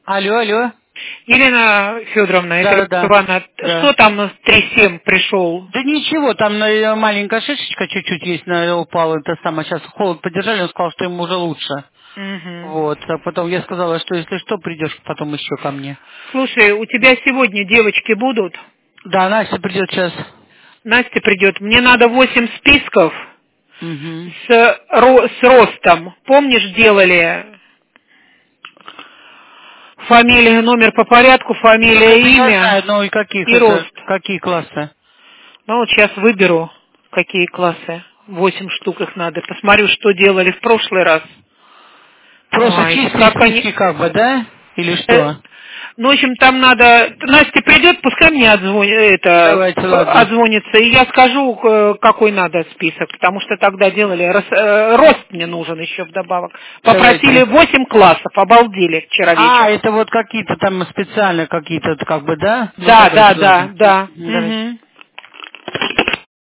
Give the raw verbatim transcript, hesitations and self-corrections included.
Алло, алло. Елена Федоровна, Да, это да, Ивана, да. что там три семь пришел? Да ничего, там э, маленькая шишечка чуть-чуть есть, на упала, это самое, сейчас холод подержали, он сказал, что ему уже лучше. Угу. Вот, а потом я сказала, что если что, придешь потом еще ко мне. Слушай, у тебя сегодня девочки будут? Да, Настя придет сейчас. Настя придет. Мне надо восемь списков Угу. с, ро- с ростом. Помнишь, делали фамилия, номер по порядку, фамилия, Это я знаю, имя ну и каких и это, рост. какие классы? Ну вот сейчас выберу, какие классы. Восемь штук их надо. Посмотрю, что делали в прошлый раз. Просто Ай, чистые как они... списки как бы, да? Или Э, что? Ну, в общем, там надо... Настя придет, пускай мне отзвонит, это, Давайте, э, ладно. отзвонится, и я скажу, э, какой надо список, потому что тогда делали... рос- э, Рост мне нужен еще вдобавок. Попросили Давайте. восемь классов, обалдели вчера А, вечером. это вот какие-то там специально какие-то, как бы, да? Ну, Да, да, давайте, да, ладно. да. Мгм, давайте. Угу.